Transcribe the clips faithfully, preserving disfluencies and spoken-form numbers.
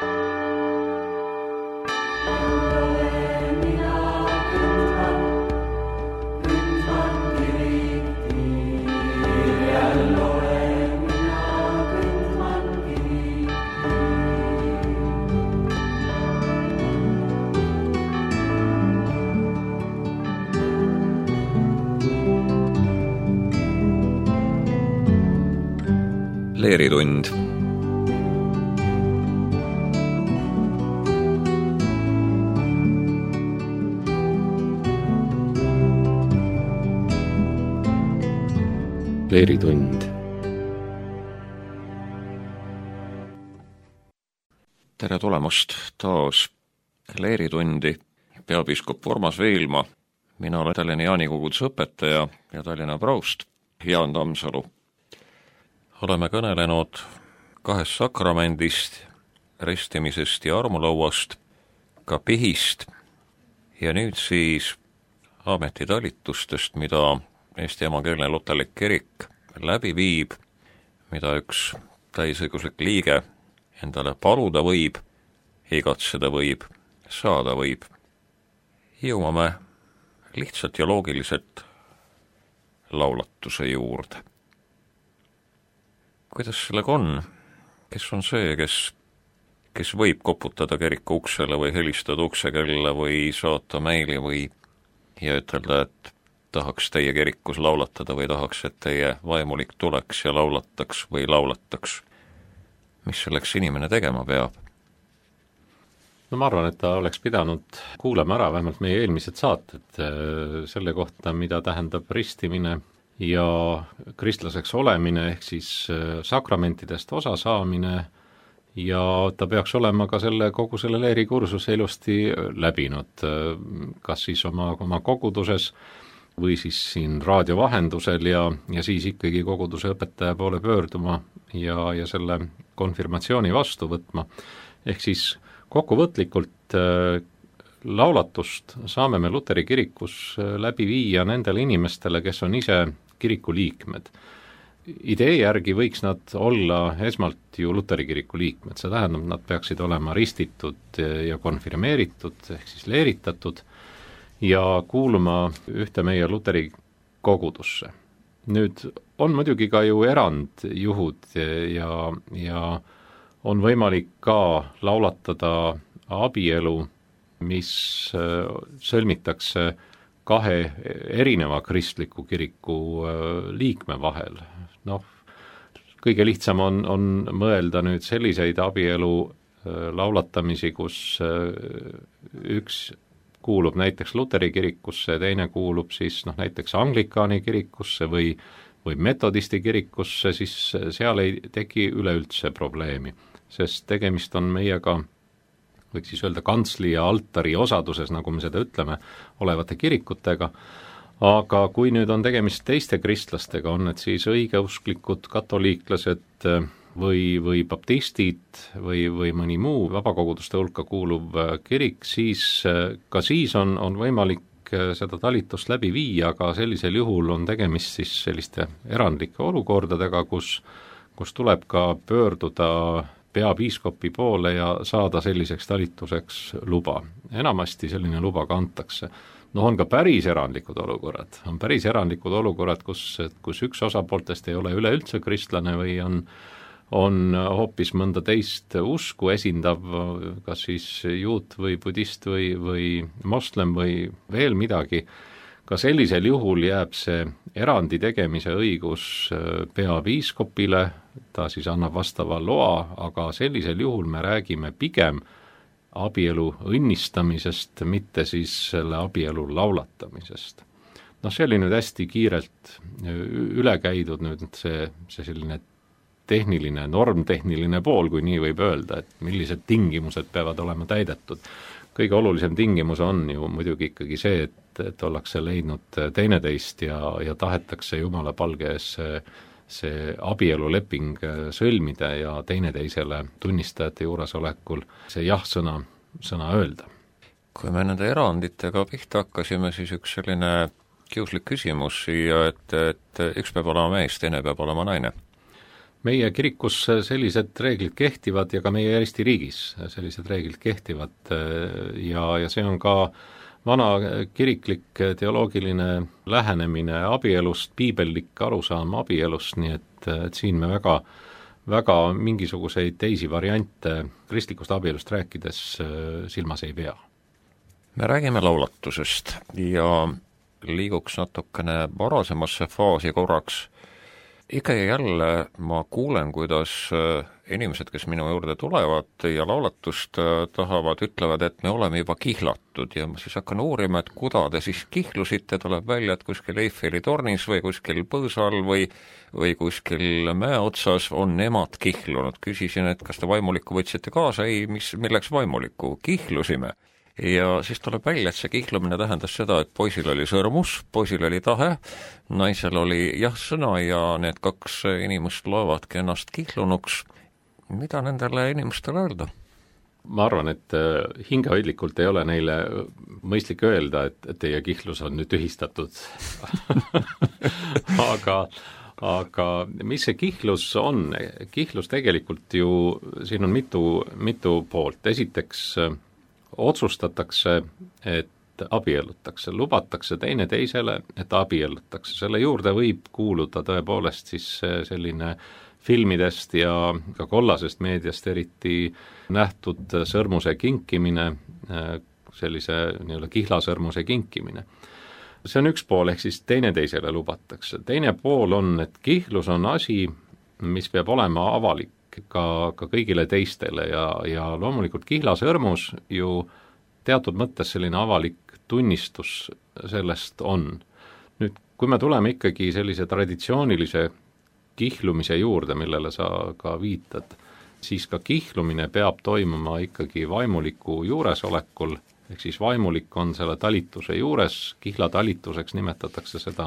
Leeritund. Leeritund. Tere tulemast taas Leeritundi. Peapiiskop Urmas Veilma. Mina olen Tallinna Jaanikogudes õpetaja ja Tallinna praust Jaan Tammsalu. Oleme kõnelenud kahest sakramendist, ristimisest ja armulauast, ka pihist ja nüüd siis ametitalitustest, mida Eesti Emakeelne Luterlik Kirik läbi viib, mida üks täisõiguslik liige endale paluda võib, igatseda võib, saada võib. Jõuame lihtsalt ja loogiliselt laulatuse juurde. Kuidas sellega on? Kes on see, kes, kes võib koputada kiriku uksele või helistada uksekella või saata meili või ja ütelda, et tahaks teie kirikus laulatada või tahaks, et teie vaimulik tuleks ja laulataks või laulataks? Mis selleks inimene tegema peab? No ma arvan, et ta oleks pidanud kuulama ära vähemalt meie eelmised saated selle kohta, mida tähendab ristimine ja kristlaseks olemine ehk siis sakramentidest osa saamine ja ta peaks olema ka selle, kogu selle leerikursuse ilusti läbinud, kas siis oma, oma koguduses või siis siin raadio vahendusel ja, ja siis ikkagi koguduse õpetaja poole pöörduma ja, ja selle konfirmatsiooni vastu võtma. Ehk siis kokkuvõtlikult laulatust saame me Luteri kirikus läbi viia nendele inimestele, kes on ise kiriku liikmed. Idee järgi võiks nad olla esmalt ju Luteri kiriku liikmed, see tähendab, nad peaksid olema ristitud ja konfirmeeritud, ehk siis leeritatud ja kuuluma ühte meie Luteri kogudusse. Nüüd on muidugi ka ju erandjuhud ja, ja on võimalik ka laulatada abielu, mis sõlmitakse kahe erineva kristliku kiriku liikme vahel. Noh, kõige lihtsam on, on mõelda nüüd selliseid abielu laulatamisi, kus üks kuulub näiteks Luteri kirikusse, teine kuulub siis noh, näiteks Anglikaani kirikusse või, või metodisti kirikusse, siis seal ei teki üleüldse probleemi, sest tegemist on meiega võiks siis öelda kantsli ja altari osaduses, nagu me seda ütleme, olevate kirikutega, aga kui nüüd on tegemist teiste kristlastega, on need siis õigeusklikud katoliiklased või, või baptistid või, või mõni muu vabakoguduste hulka kuuluv kirik, siis ka siis on, on võimalik seda talitust läbi viia, aga sellisel juhul on tegemist siis selliste erandlike olukordadega, kus, kus tuleb ka pöörduda peapiiskopi poole ja saada selliseks talituseks luba. Enamasti selline luba ka antakse. No on ka päris erandlikud olukorrad. On päris erandlikud olukorrad, kus, kus üks osapooltest ei ole üleüldse kristlane või on, on hoopis mõnda teist usku esindav, kas siis juut või budist või, või moslem või veel midagi. Ka sellisel juhul jääb see erandi tegemise õigus peapiiskopile, ta siis annab vastava loa, aga sellisel juhul me räägime pigem abielu õnnistamisest, mitte siis selle abielu laulatamisest. noh, see oli nüüd hästi kiirelt üle käidud nüüd see, see selline tehniline, normtehniline pool, kui nii võib öelda, et millised tingimused peavad olema täidetud. Kõige olulisem tingimus on ju muidugi ikkagi see, et, et ollakse leidnud teineteist ja, ja tahetakse Jumala palge ees see, see abieluleping sõlmida ja teineteisele tunnistajate juuresolekul see jah-sõna sõna öelda. Kui me nende eranditega pihta hakkasime, siis üks selline kiuslik küsimus siia, et, et üks peab olema mees, teine peab olema naine. meie kirikus sellised reeglid kehtivad ja ka meie Eesti riigis sellised reeglid kehtivad ja, ja see on ka vana kiriklik teoloogiline lähenemine abielust, piibellik arusaam abielust, nii et, et siin me väga, väga mingisuguseid teisi variante kristlikust abielust rääkides silmas ei pea. Me räägime laulatusest ja liiguks natukene varasemasse faasi korraks. Ikka ja jälle ma kuulen, kuidas inimesed, kes minu juurde tulevad ja laulatust tahavad, ütlevad, et me oleme juba kihlatud ja ma siis hakkan uurima, et kuda te siis kihlusite, tuleb välja, et kuskil Eiffeli tornis või kuskil põõsal või, või kuskil mäe otsas on nemad kihlunud. Küsisin, et kas te vaimulikku võtsite kaasa, ei, mis, milleks vaimulikku, kihlusime. Ja siis tuleb välja, et see kihlumine tähendas seda, et poisil oli sõrmus, poisil oli tahe, naisel oli jah-sõna ja need kaks inimest loevadki ennast kihlunuks. Mida nendele inimestele öelda? Ma arvan, et hingehoidlikult ei ole neile mõistlik öelda, et teie kihlus on nüüd tühistatud. aga, aga mis see kihlus on? Kihlus tegelikult ju, siin on mitu, mitu poolt. Esiteks otsustatakse, et abiellutakse, lubatakse teine teisele, et abiellutakse. Selle juurde võib kuuluda tõepoolest siis selline filmidest ja ka kollasest meediast eriti nähtud sõrmuse kinkimine, sellise nii-öelda kihlasõrmuse kinkimine. See on üks pool, ehk siis teine teisele lubatakse. Teine pool on, et kihlus on asi, mis peab olema avalik ka, ka kõigile teistele ja, ja loomulikult kihlasõrmus ju teatud mõttes selline avalik tunnistus sellest on. Nüüd, kui me tuleme ikkagi sellise traditsioonilise kihlumise juurde, millele sa ka viitad, siis ka kihlumine peab toimuma ikkagi vaimuliku juuresolekul, ehk siis vaimulik on selle talituse juures, kihlatalituseks nimetatakse seda,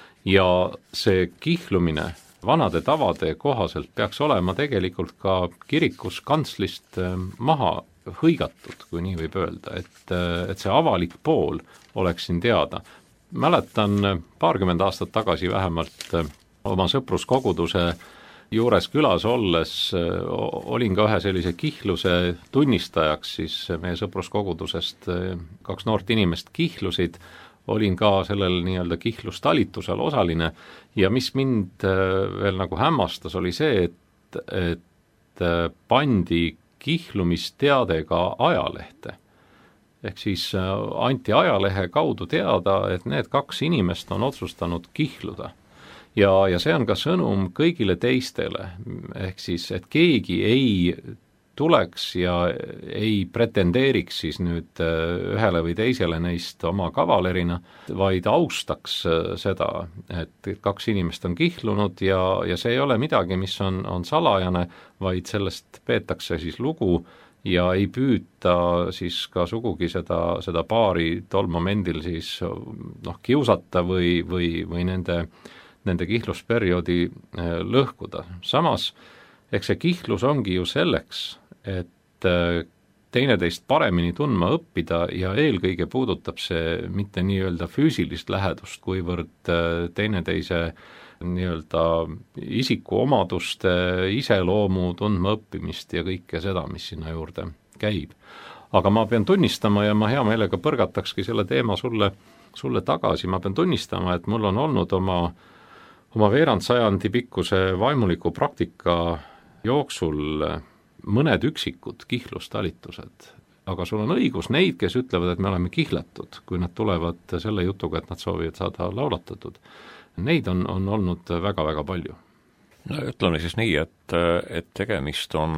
ja see kihlumine vanade tavade kohaselt peaks olema tegelikult ka kirikus kantslist maha hõigatud, kui nii võib öelda, et, et see avalik pool oleks siin teada. Mäletan paarkümmend aastat tagasi vähemalt oma sõpruskoguduse juures külas olles olin ka ühe sellise kihluse tunnistajaks, siis meie sõpruskogudusest kaks noort inimest kihlusid, olin ka sellel nii-öelda kihlustalitusel osaline ja mis mind veel nagu hämmastas, oli see, et, et pandi kihlumisteade ka ajalehte. Ehk siis anti ajalehe kaudu teada, et need kaks inimest on otsustanud kihluda. Ja, ja see on ka sõnum kõigile teistele, ehk siis, et keegi ei tuleks ja ei pretendeeriks siis nüüd ühele või teisele neist oma kavalerina, vaid austaks seda, et kaks inimest on kihlunud ja, ja see ei ole midagi, mis on, on salajane, vaid sellest peetakse siis lugu ja ei püüta siis ka sugugi seda, seda paari tol momendil siis noh, kiusata või, või, või nende, nende kihlusperioodi lõhkuda. Samas, eks see kihlus ongi ju selleks, et teineteist paremini tundma õppida ja eelkõige puudutab see mitte nii-öelda füüsilist lähedust, kuivõrd teineteise nii-öelda isikuomaduste, iseloomu tundma õppimist ja kõike seda, mis sinna juurde käib. Aga ma pean tunnistama ja ma hea meelega põrgatakski selle teema sulle, sulle tagasi, ma pean tunnistama, et mul on olnud oma, oma veerand sajandi pikkuse vaimuliku praktika jooksul mõned üksikud kihlustalitused, aga sul on õigus neid, kes ütlevad, et me oleme kihlatud, kui nad tulevad selle jutuga, et nad soovivad saada laulatatud. Neid on, on olnud väga-väga palju. No ütleme siis nii, et, et tegemist on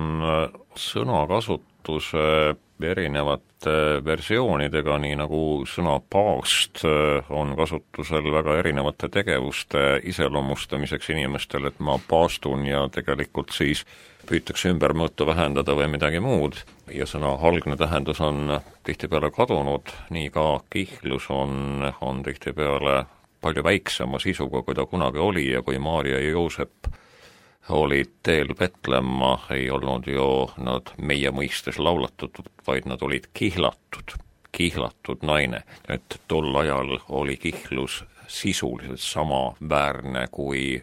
sõnakasutuse erinevate versioonidega, nii nagu sõna paast on kasutusel väga erinevate tegevuste iseloomustamiseks inimestel, et ma paastun ja tegelikult siis püütakse ümbermõõtu vähendada või midagi muud ja sõna algne tähendus on tihtipeale kadunud, nii ka kihlus on, on tihtipeale palju väiksema sisuga, kui ta kunagi oli ja kui Maarja ja Joosep olid teel Petlemma, ei olnud ju nad meie mõistes laulatud, vaid nad olid kihlatud, kihlatud naine. Et tol ajal oli kihlus sisuliselt sama väärne kui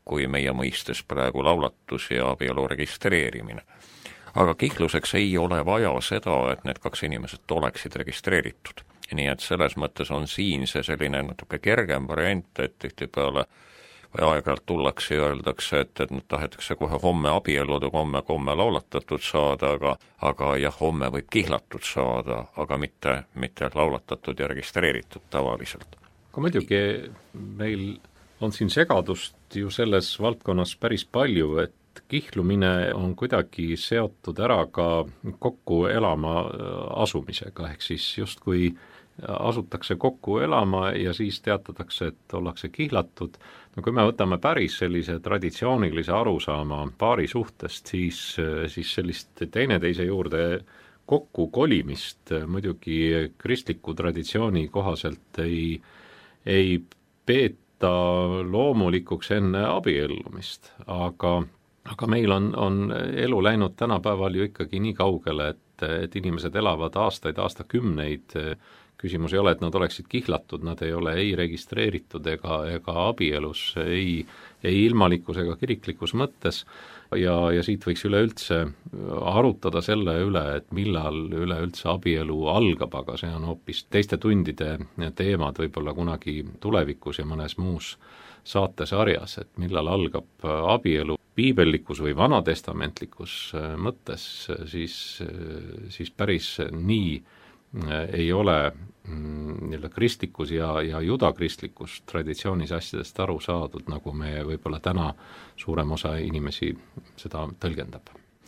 kui meie mõistes praegu laulatus ja abielu registreerimine. Aga kihluseks ei ole vaja seda, et need kaks inimesed oleksid registreeritud. Nii et selles mõttes on siin see selline natuke kergem variant, et tihtipeale või aeg-ajalt tullakse ja öeldakse, et, et nüüd tahetakse kohe homme abielluda, homme, homme laulatatud saada, aga, aga jah, homme võib kihlatud saada, aga mitte, mitte laulatatud ja registreeritud tavaliselt. Aga muidugi meil on siin segadust ju selles valdkonnas päris palju, et kihlumine on kuidagi seotud ära ka kokku elama asumisega, ehk siis justkui asutakse kokku elama ja siis teatatakse, et ollakse kihlatud. No kui me võtame päris sellise traditsioonilise arusaama paari suhtest, siis, siis sellist teineteise juurde kokku kolimist muidugi kristliku traditsiooni kohaselt ei, ei peeta loomulikuks enne abiellumist, aga, aga meil on, on elu läinud tänapäeval ju ikkagi nii kaugele, et, et inimesed elavad aastaid, aastakümneid. Küsimus ei ole, et nad oleksid kihlatud, nad ei ole ei registreeritud ega, ega abielus, ei, ei ilmalikus ega kiriklikus mõttes ja, ja siit võiks üleüldse arutada selle üle, et millal üleüldse abielu algab, aga see on hoopis teiste tundide teemad võib-olla kunagi tulevikus ja mõnes muus saatesarjas, et millal algab abielu piibellikus või vanatestamentlikus mõttes, siis, siis päris nii ei ole nii-öelda kristlikus ja, ja judakristlikus traditsioonis asjadest aru saadud, nagu me võib-olla täna suurem osa inimesi seda tõlgendab.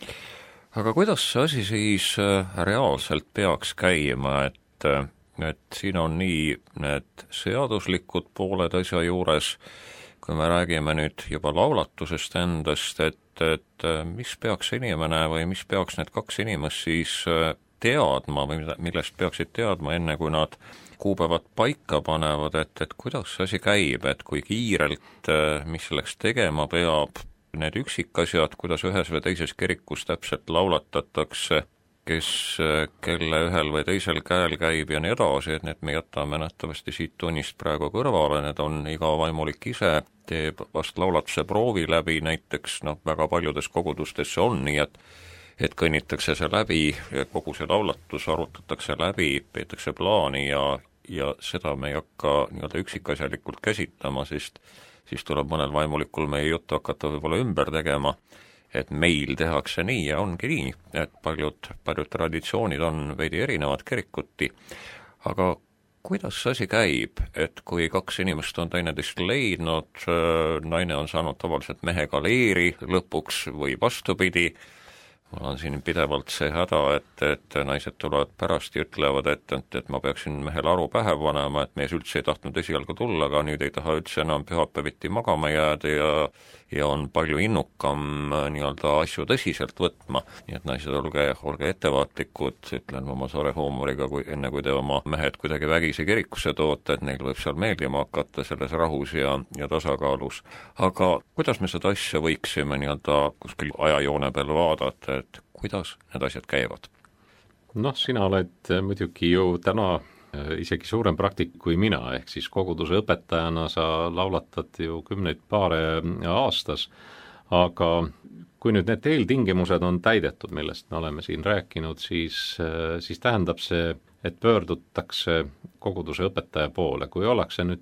Aga kuidas see asi siis reaalselt peaks käima, et, et siin on nii need seaduslikud pooled asja juures, kui me räägime nüüd juba laulatusest endast, et, et mis peaks inimene või mis peaks need kaks inimest siis teadma või millest peaksid teadma enne, kui nad kuupäevad paika panevad, et, et kuidas see asi käib, et kui kiirelt, mis selleks tegema peab, need üksikasjad, kuidas ühes või teises kirikus täpselt laulatatakse, kes, kelle ühel või teisel käel käib ja nii edasi, et need me jätame nähtavasti siit tunnist praegu kõrvale, need on iga vaimulik ise, teeb vast laulatuse proovi läbi, näiteks noh, väga paljudes kogudustes see on nii, et et kõnnitakse see läbi, kogu see laulatus arutatakse läbi, peetakse plaani ja, ja seda me ei hakka nii-öelda üksikasjalikult käsitlema, sest siis tuleb mõnel vaimulikul meie juttu hakata võib-olla ümber tegema, et meil tehakse nii ja ongi nii, et paljud, paljud traditsioonid on veidi erinevad kirikuti, aga kuidas see asi käib, et kui kaks inimest on teineteist leidnud, naine on saanud tavaliselt mehega leeri lõpuks või vastupidi, mul on siin pidevalt see häda, et, et naised tulevad pärast ja ütlevad, et, et, et ma peaksin mehele aru pähe panema, et mees üldse ei tahtnud esialgu tulla, aga nüüd ei taha üldse enam pühapäeviti magama jääda ja, ja on palju innukam nii-öelda asju tõsiselt võtma. Nii et naised, olge, olge ettevaatlikud, ütlen oma soore huumoriga, kui, enne kui te oma mehed kuidagi vägisi kirikusse toote, et neil võib seal meeldima hakata selles rahus ja, ja tasakaalus. Aga kuidas me seda asja võiksime nii-öelda kuskil ajajoone peal vaadata, et kuidas need asjad käivad? Noh, sina oled muidugi ju täna isegi suurem praktik kui mina, ehk siis koguduse õpetajana sa laulatad ju kümneid paare aastas, aga kui nüüd need eeltingimused on täidetud, millest me oleme siin rääkinud, siis, siis tähendab see, et pöördutakse koguduse õpetaja poole, kui ollakse nüüd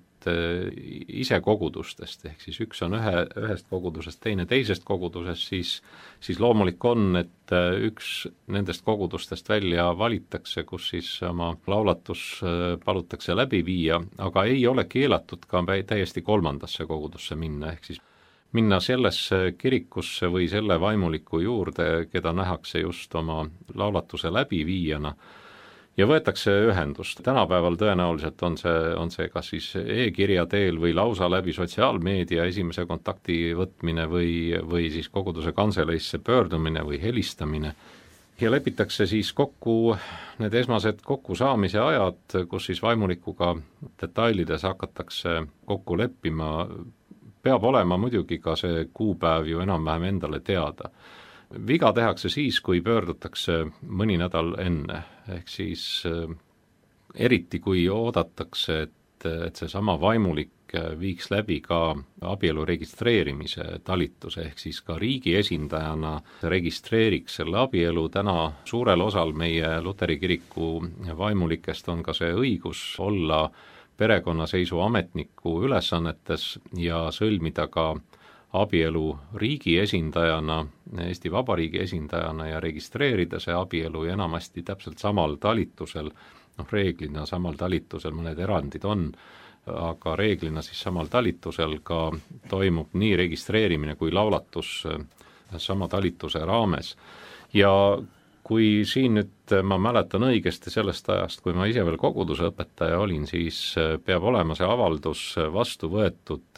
ise kogudustest, ehk siis üks on ühe, ühest kogudusest, teine teisest kogudusest, siis, siis loomulik on, et üks nendest kogudustest välja valitakse, kus siis oma laulatus palutakse läbi viia, aga ei ole keelatud ka täiesti kolmandasse kogudusse minna, ehk siis minna sellesse kirikusse või selle vaimuliku juurde, keda nähakse just oma laulatuse läbiviijana, ja võetakse ühendust. Tänapäeval tõenäoliselt on see, on see kas siis e-kirja teel või lausa läbi sotsiaalmeedia esimese kontakti võtmine või, või siis koguduse kantseleisse pöördumine või helistamine. Ja lepitakse siis kokku need esmased kokkusaamise ajad, kus siis vaimulikuga detailides hakatakse kokku leppima. Peab olema muidugi ka see kuupäev ju enam-vähem endale teada. Viga tehakse siis, kui pöördutakse mõni nädal enne, ehk siis eriti kui oodatakse, et, et see sama vaimulik viiks läbi ka abielu registreerimise talituse, ehk siis ka riigi esindajana registreeriks selle abielu. Täna suurel osal meie Luteri kiriku vaimulikest on ka see õigus olla perekonnaseisu ametniku ülesannetes ja sõlmida ka abielu riigi esindajana, Eesti Vabariigi esindajana ja registreerida see abielu ja enamasti täpselt samal talitusel, noh reeglina samal talitusel, mõned erandid on, aga reeglina siis samal talitusel ka toimub nii registreerimine kui laulatus sama talituse raames. Ja kui siin nüüd ma mäletan õigesti sellest ajast, kui ma ise veel koguduse õpetaja olin, siis peab olema see avaldus vastu võetud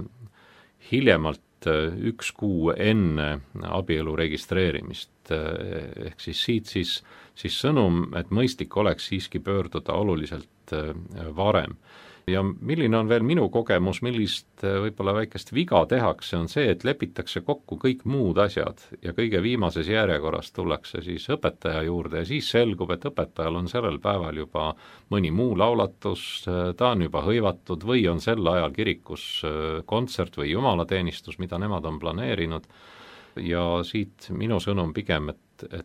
hiljemalt üks kuu enne abielu registreerimist, ehk siis siit siis, siis sõnum, et mõistlik oleks siiski pöörduda oluliselt varem. Ja milline on veel minu kogemus, millist võib-olla väikest viga tehakse, on see, et lepitakse kokku kõik muud asjad ja kõige viimases järjekorras tullakse siis õpetaja juurde ja siis selgub, et õpetajal on sellel päeval juba mõni muu laulatus, ta on juba hõivatud või on sel ajal kirikus kontsert või jumalateenistus, mida nemad on planeerinud. Ja siit minu sõnum pigem, et, et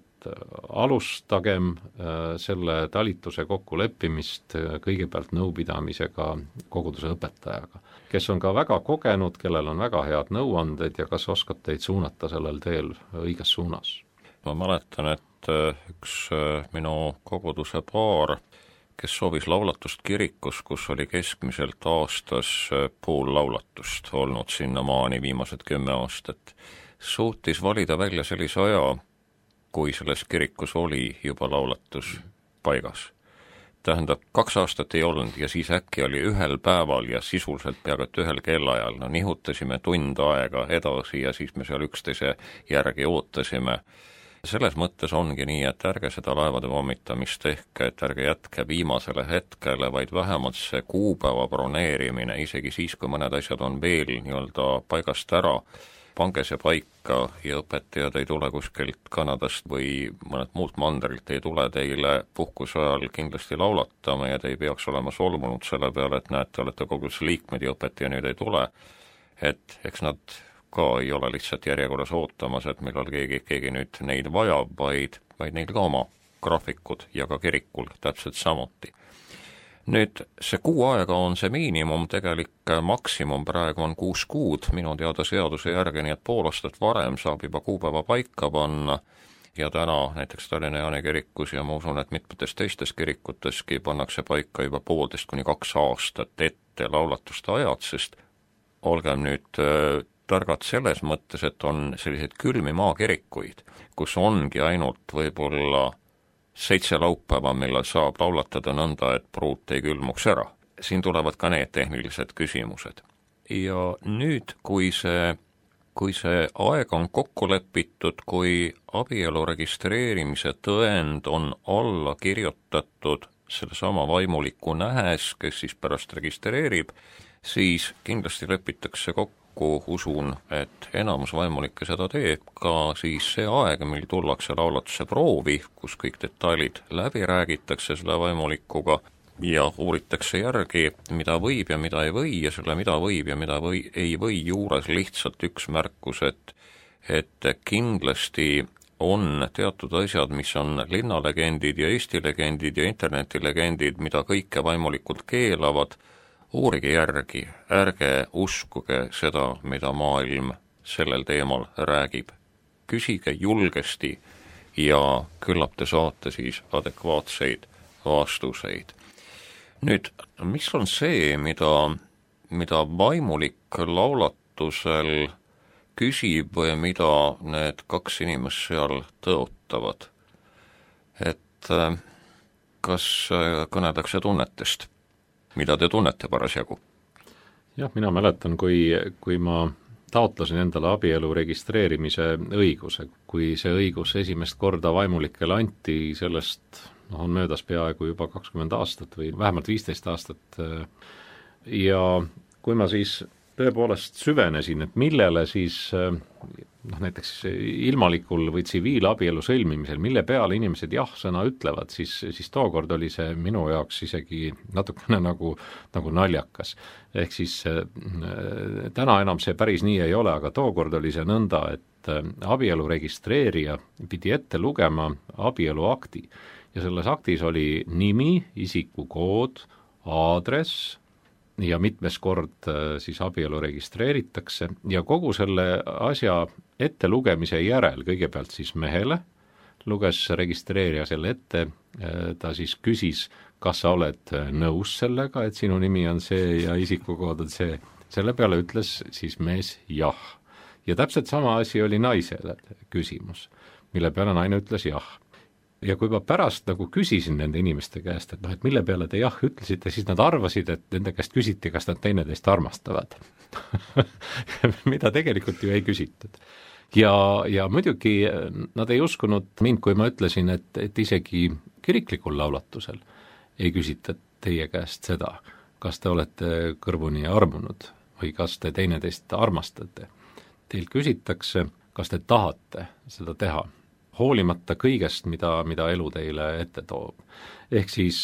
alustagem selle talituse kokkuleppimist kõigepealt nõupidamisega koguduse õpetajaga, kes on ka väga kogenud, kellel on väga head nõuanded ja kas oskab teid suunata sellel teel õiges suunas. Ma mäletan, et üks minu koguduse paar, kes soovis laulatust kirikus, kus oli keskmiselt aastas pool laulatust olnud sinnamaani viimased kümme aastat, suutis valida välja sellise aja, kui selles kirikus oli juba laulatus paigas. Tähendab, kaks aastat ei olnud ja siis äkki oli ühel päeval ja sisuliselt peaaegu et ühel kellaajal. No nihutasime tund aega edasi ja siis me seal üksteise järgi ootasime. Selles mõttes ongi nii, et ärge seda laevade vommitamist tehke, et ärge jätke viimasele hetkele, vaid vähemalt see kuupäeva broneerimine, isegi siis, kui mõned asjad on veel nii-öelda paigast ära, pange see paika ja õpetajad ei tule kuskilt Kanadast või mõned muult mandrilt ei tule teile puhkuse ajal kindlasti laulatama ja te ei peaks olema solmunud selle peale, et näete, olete koguduse liikmed ja õpetaja nüüd ei tule. Et eks nad ka ei ole lihtsalt järjekorras ootamas, et millal keegi, keegi nüüd neid vajab, vaid, vaid neil ka oma graafikud ja ka kirikul täpselt samuti. Nüüd see kuu aega on see miinimum, tegelik maksimum praegu on kuus kuud, minu teada seaduse järgi, nii et pool aastat varem saab juba kuupäeva paika panna ja täna näiteks Tallinna Jaani kirikus ja ma usun, et mitmetes teistes kirikuteski pannakse paika juba poolteist kuni kaks aastat ette laulatuste ajad, sest olgem nüüd äh, targad selles mõttes, et on selliseid külmi maakirikuid, kus ongi ainult võib-olla seitse laupäeva, millal saab laulatada nõnda, et pruut ei külmuks ära. Siin tulevad ka need tehnilised küsimused. Ja nüüd, kui see, kui see aeg on kokku lepitud, kui abielu registreerimise tõend on alla kirjutatud sellesama vaimuliku nähes, kes siis pärast registreerib, siis kindlasti lepitakse kokku, usun, et enamus vaimulikke seda teeb, ka siis see aeg, mil tullakse laulatuse proovi, kus kõik detailid läbi räägitakse selle vaimulikuga ja uuritakse järgi, mida võib ja mida ei või ja selle mida võib ja mida või, ei või juures lihtsalt üks märkus, et, et kindlasti on teatud asjad, mis on linnalegendid ja Eesti legendid ja internetilegendid, mida kõike vaimulikult keelavad, uurige järgi, ärge uskuge seda, mida maailm sellel teemal räägib. Küsige julgesti ja küllap te saate siis adekvaatseid vastuseid. Nüüd, mis on see, mida, mida vaimulik laulatusel küsib või mida need kaks inimest seal tõotavad? Et kas kõneldakse tunnetest? Mida te tunnete parasjagu? Jah, mina mäletan, kui, kui ma taotlesin endale abielu registreerimise õiguse, kui see õigus esimest korda vaimulikele anti, sellest no, on möödas peaaegu juba kakskümmend aastat või vähemalt viisteist aastat. Ja kui ma siis tõepoolest süvenesin, et millele siis noh, näiteks ilmalikul või tsiviilabielu sõlmimisel, mille peale inimesed jah-sõna ütlevad, siis, siis tookord oli see minu jaoks isegi natukene nagu, nagu naljakas. Ehk siis täna enam see päris nii ei ole, aga tookord oli see nõnda, et abielu registreerija pidi ette lugema abieluakti ja selles aktis oli nimi, isikukood, aadress ja mitmes kord siis abielu registreeritakse ja kogu selle asja ettelugemise järel, kõigepealt siis mehele, luges registreerija selle ette, ta siis küsis, kas sa oled nõus sellega, et sinu nimi on see ja isikukood on see, selle peale ütles siis mees jah. Ja täpselt sama asi oli naisele küsimus, mille peale naine ütles jah. Ja kui ma pärast nagu küsisin nende inimeste käest, et noh, et mille peale te jah ütlesite, siis nad arvasid, et nende käest küsiti, kas nad teineteist armastavad. Mida tegelikult ju ei küsitud. Ja, ja muidugi nad ei uskunud mind, kui ma ütlesin, et, et isegi kiriklikul laulatusel ei küsita teie käest seda, kas te olete kõrvuni armunud või kas te teineteist armastate. Teil küsitakse, kas te tahate seda teha, hoolimata kõigest, mida, mida elu teile ette toob. Ehk siis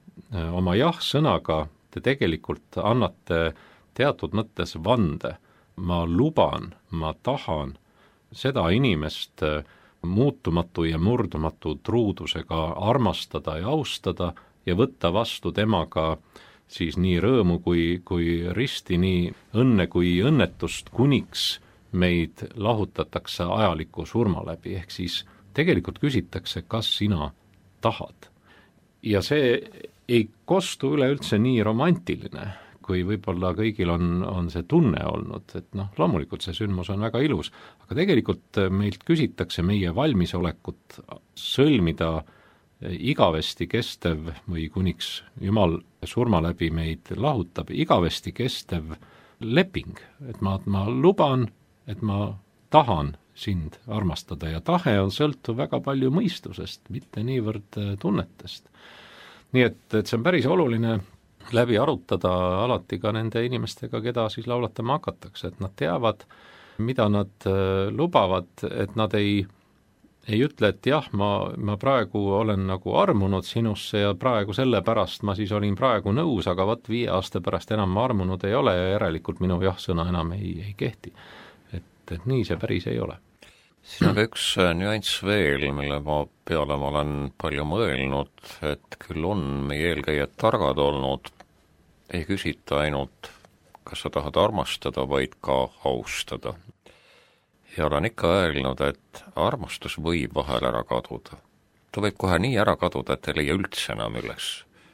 oma jah-sõnaga te tegelikult annate teatud mõttes vande. Ma luban, ma tahan seda inimest muutumatu ja murdumatu truudusega armastada ja austada ja võtta vastu temaga siis nii rõõmu kui, kui risti, nii õnne kui õnnetust, kuniks meid lahutatakse ajaliku surma läbi, ehk siis tegelikult küsitakse, kas sina tahad. Ja see ei kostu üleüldse nii romantiline, kui võib-olla kõigil on, on see tunne olnud, et noh, loomulikult see sündmus on väga ilus, aga tegelikult meilt küsitakse meie valmisolekut sõlmida igavesti kestev või kuniks Jumal surma läbi meid lahutab, igavesti kestev leping, et ma, ma luban, et ma tahan sind armastada ja tahe on sõltuv väga palju mõistusest, mitte niivõrd tunnetest. Nii et, et see on päris oluline läbi arutada alati ka nende inimestega, keda siis laulatama hakatakse, et nad teavad, mida nad lubavad, et nad ei, ei ütle, et jah, ma, ma praegu olen nagu armunud sinusse ja praegu selle pärast ma siis olin praegu nõus, aga võt viie aasta pärast enam ma armunud ei ole ja järelikult minu jah-sõna enam ei, ei kehti. Et, et nii see päris ei ole. Siin on üks nüanss veel, mille ma peale ma olen palju mõelnud, et küll on meie eelkäijad targad olnud, ei küsita ainult, kas sa tahad armastada, vaid ka austada. Ja olen ikka öelnud, et armastus võib vahel ära kaduda. Ta võib kohe nii ära kaduda, et ei leia üldse enam üles.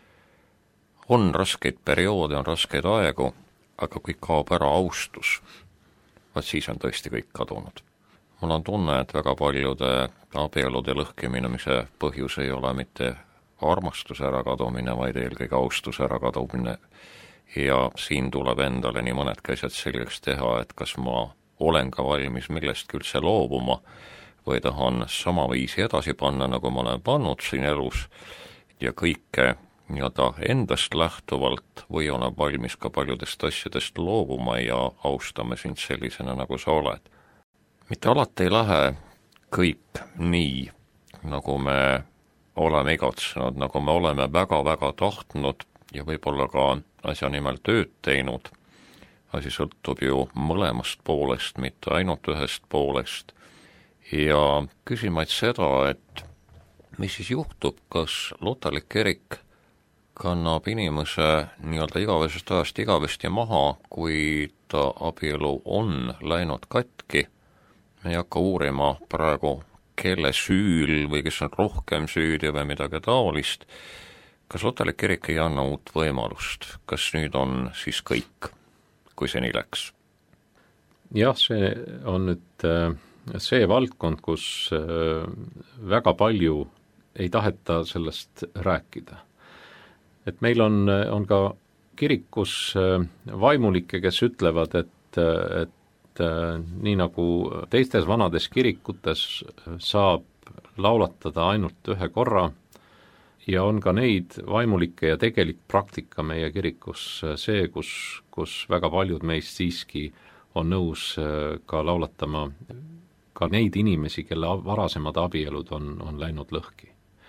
On raskeid perioode, on raskeid aegu, aga kui kaob ära austus, vaat siis on tõesti kõik kadunud. Mul on tunne, et väga paljude abielude lõhkimise põhjus ei ole mitte armastuse ärakadumine, vaid eelkõige austuse ärakadumine. Ja siin tuleb endale nii mõnedki asjad selgeks teha, et kas ma olen ka valmis millestki üldse loobuma või tahan sama viisi edasi panna, nagu ma olen pannud siin elus ja kõike nii-öelda endast lähtuvalt või olen valmis ka paljudest asjadest loobuma ja austame sind sellisena, nagu sa oled. Mitte alati ei lähe kõik nii, nagu me oleme igatsenud, nagu me oleme väga-väga tahtnud ja võib-olla ka asja nimel tööd teinud. Asi sõltub ju mõlemast poolest, mitte ainult ühest poolest. Ja küsimaid seda, et mis siis juhtub, kas luterlik kirik kannab inimese nii-öelda igavesest ajast igavesti maha, kui ta abielu on läinud katki. Me ei hakka uurima praegu, kelle süül või kes on rohkem süüdi või midagi taolist. Kas luterlik kirik ei anna uut võimalust? Kas nüüd on siis kõik, kui see nii läks? Jah, see on nüüd see valdkond, kus väga palju ei taheta sellest rääkida. Et meil on, on ka kirikus vaimulikke, kes ütlevad, et, et nii nagu teistes vanades kirikutes saab laulatada ainult ühe korra ja on ka neid vaimulikke ja tegelik praktika meie kirikus see, kus, kus väga paljud meist siiski on nõus ka laulatama ka neid inimesi, kelle varasemad abielud on, on läinud lõhki.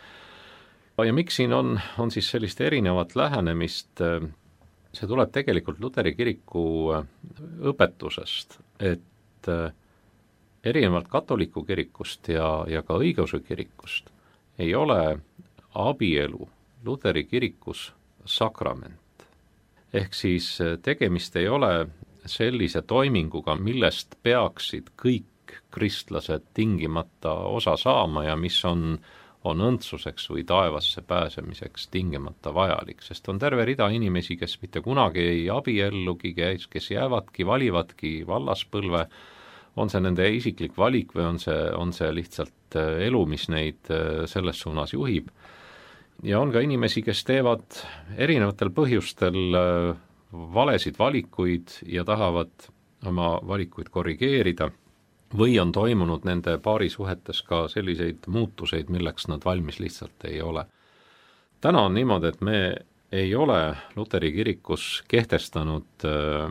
Ja miks siin on, on siis sellist erinevat lähenemist, see tuleb tegelikult Luteri kiriku õpetusest, et erinevalt katoliku kirikust ja, ja ka õigeusu kirikust ei ole abielu Luteri kirikus sakrament. Ehk siis tegemist ei ole sellise toiminguga, millest peaksid kõik kristlased tingimata osa saama ja mis on on õndsuseks või taevasse pääsemiseks tingimata vajalik, sest on terve rida inimesi, kes mitte kunagi ei abiellugi, kes jäävadki, valivadki vallaspõlve, on see nende isiklik valik või on see, on see lihtsalt elu, mis neid selles suunas juhib. Ja on ka inimesi, kes teevad erinevatel põhjustel valesid valikuid ja tahavad oma valikuid korrigeerida, või on toimunud nende paarisuhetes ka selliseid muutuseid, milleks nad valmis lihtsalt ei ole. Täna on niimoodi, et me ei ole Luteri kirikus kehtestanud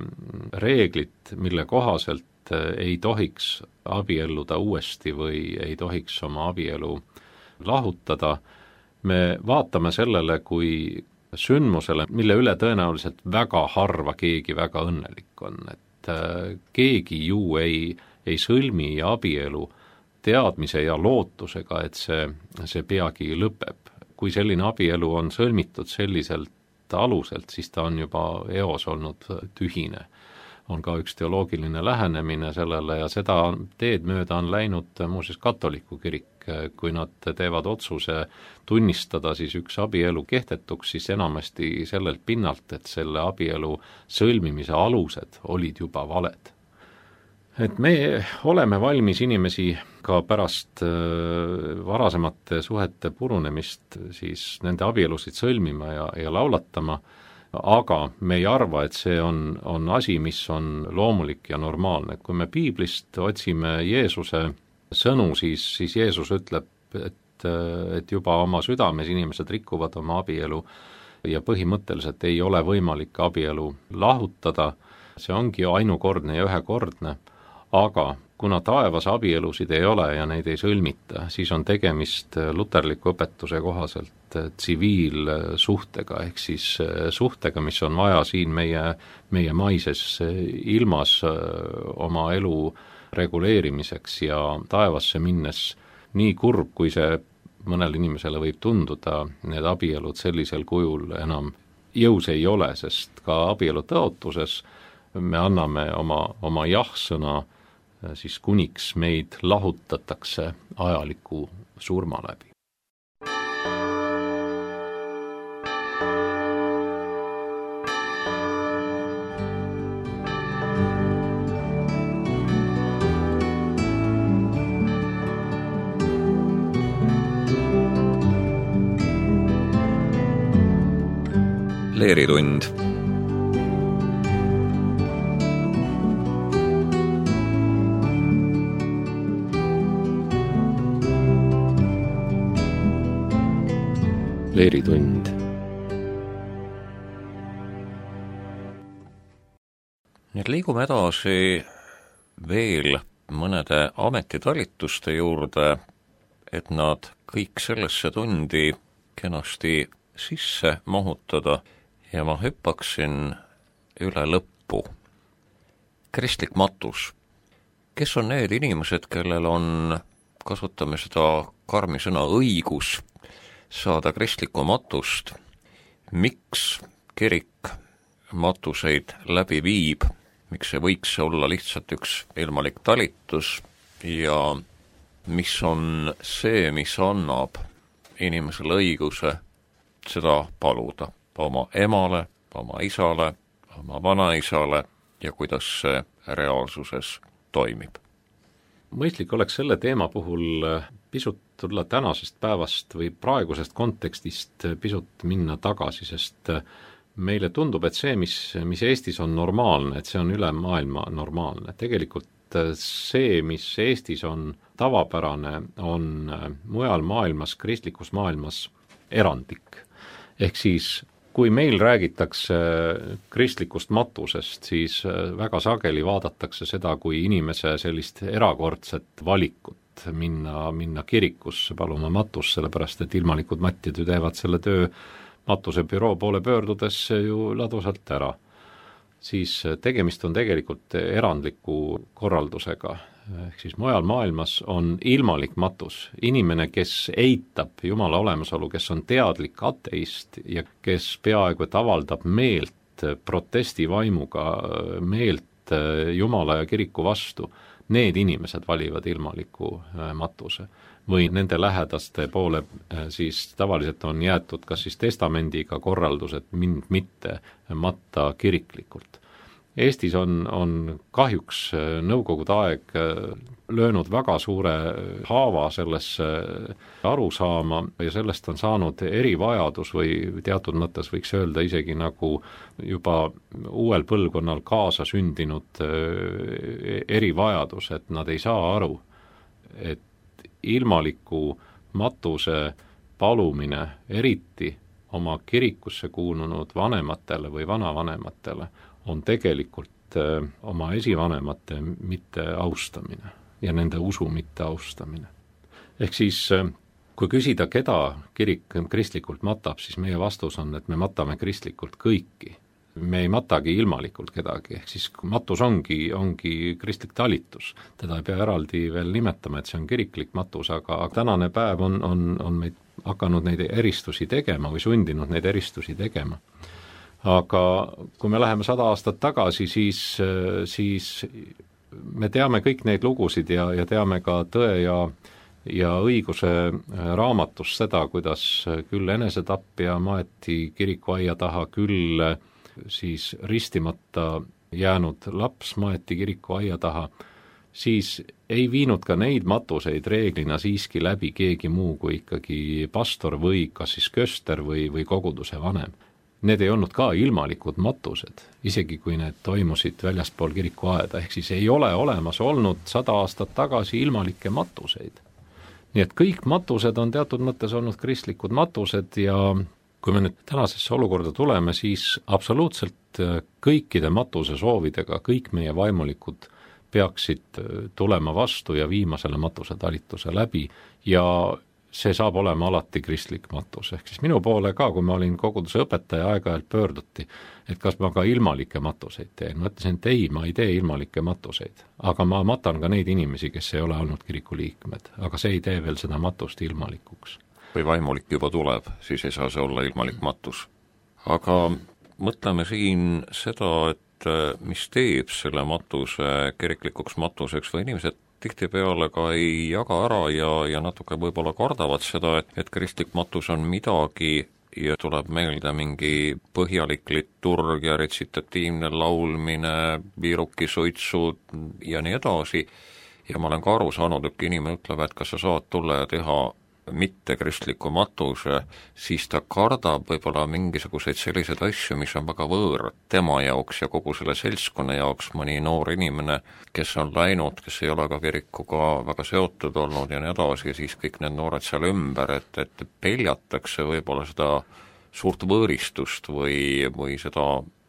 reeglit, mille kohaselt ei tohiks abielluda uuesti või ei tohiks oma abielu lahutada. Me vaatame sellele kui sündmusele, mille üle tõenäoliselt väga harva keegi väga õnnelik on, et keegi ju ei ei sõlmi abielu teadmise ja lootusega, et see, see peagi lõpeb. Kui selline abielu on sõlmitud selliselt aluselt, siis ta on juba eos olnud tühine. On ka üks teoloogiline lähenemine sellele ja seda teed mööda on läinud muuseas katoliku kirik. Kui nad teevad otsuse tunnistada siis üks abielu kehtetuks, siis enamasti sellelt pinnalt, et selle abielu sõlmimise alused olid juba valed. Et me oleme valmis inimesi ka pärast varasemate suhete purunemist siis nende abielusid sõlmima ja, ja laulatama, aga me ei arva, et see on, on asi, mis on loomulik ja normaalne. Kui me piiblist otsime Jeesuse sõnu, siis, siis Jeesus ütleb, et, et juba oma südames inimesed rikuvad oma abielu ja põhimõtteliselt ei ole võimalik abielu lahutada, see ongi ainukordne ja ühekordne. Aga kuna taevas abielusid ei ole ja neid ei sõlmita, siis on tegemist luterliku õpetuse kohaselt tsiviilsuhtega, ehk siis suhtega, mis on vaja siin meie, meie maises ilmas oma elu reguleerimiseks ja taevasse minnes nii kurb, kui see mõnel inimesele võib tunduda, need abielud sellisel kujul enam jõus ei ole, sest ka abielu tõotuses me anname oma, oma jah-sõna siis kuniks meid lahutatakse ajaliku surma läbi. Leeritund. Leeritund. Nüüd liigume edasi veel mõnede ametitalituste juurde, et nad kõik sellesse tundi kenasti sisse mahutada ja ma hüppaksin üle lõppu. Kristlik matus. Kes on need inimesed, kellel on, kasutame seda karmi sõna, õigus saada kristlikku matust, miks kirik matuseid läbi viib, miks see võiks olla lihtsalt üks ilmalik talitus ja mis on see, mis annab inimesele õiguse seda paluda oma emale, oma isale, oma vanaisale ja kuidas see reaalsuses toimib. Mõistlik oleks selle teema puhul pisut tulla tänasest päevast või praegusest kontekstist pisut minna tagasi, sest meile tundub, et see, mis, mis Eestis on normaalne, et see on üle maailma normaalne. Tegelikult see, mis Eestis on tavapärane, on mujal maailmas, kristlikus maailmas erandlik. Ehk siis kui meil räägitakse kristlikust matusest, siis väga sageli vaadatakse seda kui inimese sellist erakordset valikut minna, minna kirikusse paluma matust, sellepärast et ilmalikud matjad ju teevad selle töö matuse büroo poole pöördudes ju ladusalt ära. Siis tegemist on tegelikult erandliku korraldusega. Ehk siis mujal maailmas on ilmalik matus. Inimene, kes eitab Jumala olemasolu, kes on teadlik ateist ja kes peaaegu et avaldab meelt, protestivaimuga meelt Jumala ja kiriku vastu, need inimesed valivad ilmaliku matuse. Või nende lähedaste poole siis tavaliselt on jäetud kas siis testamendiga korraldus, et mind mitte matta kiriklikult. Eestis on, on kahjuks nõukogude aeg löönud väga suure haava sellesse arusaama ja sellest on saanud erivajadus või teatud mõttes võiks öelda isegi nagu juba uuel põlvkonnal kaasa sündinud erivajadus, et nad ei saa aru, et ilmaliku matuse palumine eriti oma kirikusse kuulunud vanematele või vanavanematele on tegelikult oma esivanemate mitte austamine ja nende usu mitte austamine. Ehk siis, kui küsida, keda kirik kristlikult matab, siis meie vastus on, et me matame kristlikult kõiki. Me ei matagi ilmalikult kedagi, ehk siis matus ongi, ongi kristlik talitus. Teda ei pea eraldi veel nimetama, et see on kiriklik matus, aga tänane päev on, on, on meid hakanud neid eristusi tegema või sundinud neid eristusi tegema. Aga kui me läheme sada aastat tagasi, siis, siis me teame kõik neid lugusid ja, ja teame ka tõe ja, ja õiguse raamatus seda, kuidas küll enesetapja maeti kirikuaia taha, küll siis ristimata jäänud laps maeti kirikuaia taha, siis ei viinud ka neid matuseid reeglina siiski läbi keegi muu kui ikkagi pastor või kas siis köster või, või koguduse vanem. Need ei olnud ka ilmalikud matused, isegi kui need toimusid väljaspool kirikuaeda, ehk siis ei ole olemas olnud sada aastat tagasi ilmalikke matuseid. Nii et kõik matused on teatud mõttes olnud kristlikud matused ja kui me nüüd tänasesse olukorda tuleme, siis absoluutselt kõikide matuse soovidega kõik meie vaimulikud peaksid tulema vastu ja viima selle matuse talituse läbi ja see saab olema alati kristlik matus. Ehk siis minu poole ka, kui ma olin koguduse õpetaja, aeg-ajalt pöörduti, et kas ma ka ilmalikke matuseid teen. Ma ütlesin, et ei, ma ei tee ilmalikke matuseid, aga ma matan ka neid inimesi, kes ei ole olnud kiriku liikmed, aga see ei tee veel seda matust ilmalikuks. Kui vaimulik juba tuleb, siis ei saa see olla ilmalik matus. Aga mõtleme siin seda, et mis teeb selle matuse kiriklikuks matuseks või inimesed tihtipeale ka ei jaga ära ja, ja natuke võib-olla kardavad seda, et, et kristlik matus on midagi ja tuleb meelde mingi põhjalik liturg ja retsitatiivne laulmine, viirukisuitsud ja nii edasi. Ja ma olen ka aru saanud, et inimene ütleb, et kas sa saad tulla ja teha mitte kristliku matuse, siis ta kardab võib-olla mingisuguseid selliseid asju, mis on väga võõrad tema jaoks ja kogu selle seltskonna jaoks, mõni noor inimene, kes on läinud, kes ei ole ka kirikuga väga seotud olnud ja nii edasi, ja siis kõik need noored seal ümber, et, et peljatakse võib-olla seda suurt võõristust või, või seda,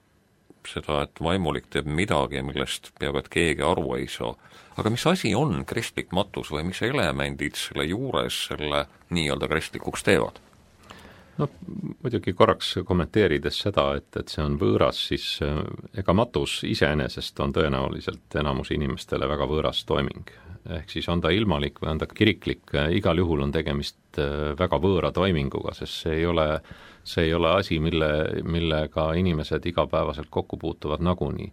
seda, et vaimulik teeb midagi, millest peaaegu et keegi aru ei saa. Aga mis asi on kristlik matus või mis elemendid selle juures selle nii-öelda kristlikuks teevad? No muidugi korraks kommenteerides seda, et, et see on võõras, siis ega matus iseenesest on tõenäoliselt enamus inimestele väga võõras toiming. Ehk siis on ta ilmalik või on ta kiriklik, igal juhul on tegemist väga võõra toiminguga, sest see ei ole, see ei ole asi, mille, millega inimesed igapäevaselt kokku puutuvad nagunii.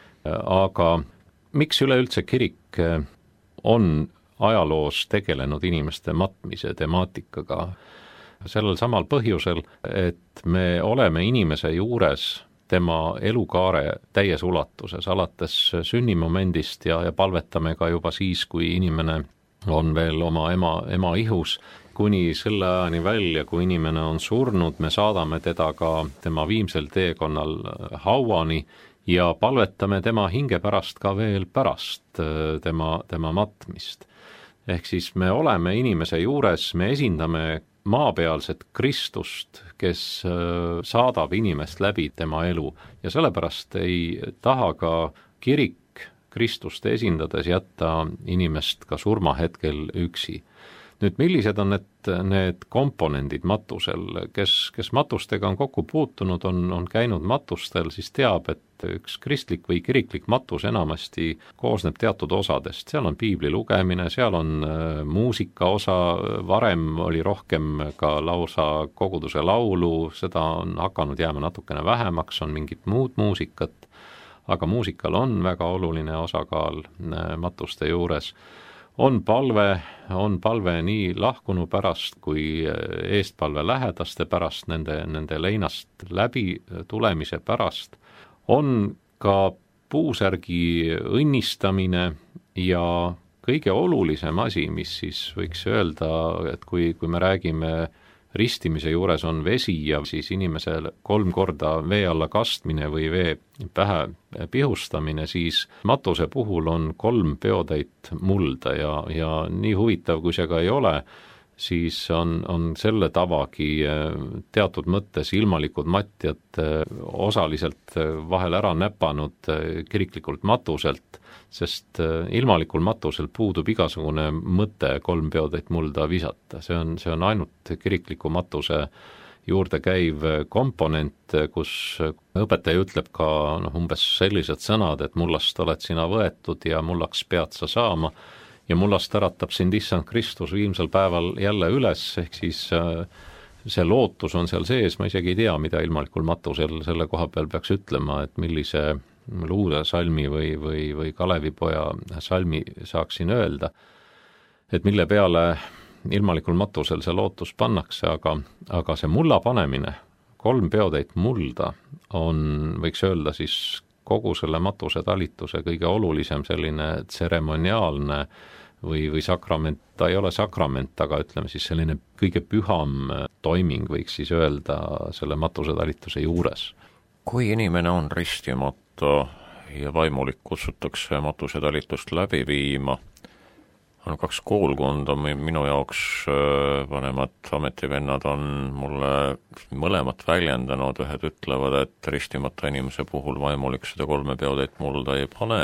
Aga miks üleüldse kirik on ajaloos tegelenud inimeste matmise temaatikaga? Sellel samal põhjusel, et me oleme inimese juures tema elukaare täies ulatuses, alates sünnimomendist ja, ja palvetame ka juba siis, kui inimene on veel oma ema, ema ihus, kuni selle ajani välja, kui inimene on surnud, me saadame teda ka tema viimsel teekonnal hauani ja palvetame tema hinge pärast ka veel pärast tema, tema matmist. Ehk siis me oleme inimese juures, me esindame maapealset Kristust, kes saadab inimest läbi tema elu ja sellepärast ei taha ka kirik Kristust esindades jätta inimest ka surmahetkel üksi. Nüüd, millised on need, need komponendid matusel, kes, kes matustega on kokku puutunud, on, on käinud matustel, siis teab, et üks kristlik või kiriklik matus enamasti koosneb teatud osadest. Seal on piibli lugemine, seal on muusika osa, varem oli rohkem ka lausa koguduse laulu, seda on hakanud jääma natukene vähemaks, on mingit muud muusikat, aga muusikal on väga oluline osakaal matuste juures. On palve, on palve nii lahkunu pärast kui eestpalve lähedaste pärast, nende, nende leinast läbi tulemise pärast. On ka puusärgi õnnistamine ja kõige olulisem asi, mis siis võiks öelda, et kui, kui me räägime ristimise juures on vesi ja siis inimesel kolm korda vee alla kastmine või vee pähe pihustamine, siis matuse puhul on kolm peotäit mulda ja, ja nii huvitav, kui see ka ei ole, siis on, on selle tavagi teatud mõttes ilmalikud matjad osaliselt vahel ära näpanud kiriklikult matuselt, sest ilmalikul matusel puudub igasugune mõte kolm peotäit mulda visata. See on, see on ainult kirikliku matuse juurde käiv komponent, kus õpetaja ütleb ka noh, umbes sellised sõnad, et mullast oled sina võetud ja mullaks pead sa saama ja mullast äratab sind issand Kristus viimsel päeval jälle üles, ehk siis see lootus on seal sees, ma isegi ei tea, mida ilmalikul matusel selle koha peal peaks ütlema, et millise luude salmi või, või, või Kalevipoja salmi saaksin öelda, et mille peale ilmalikul matusel see lootus pannakse, aga, aga see mulla panemine, kolm peotäit mulda on, võiks öelda siis kogu selle matuse talituse kõige olulisem selline tseremoniaalne või, või sakrament, ta ei ole sakrament, aga ütleme siis selline kõige püham toiming, võiks siis öelda selle matuse talituse juures. Kui inimene on ristimata ja vaimulik kutsutakse matuse talitust läbi viima, on kaks koolkonda, minu jaoks vanemad ametivennad on mulle mõlemat väljendanud, ühed ütlevad, et ristimata inimese puhul vaimulik seda kolme peotäit mulda ei pane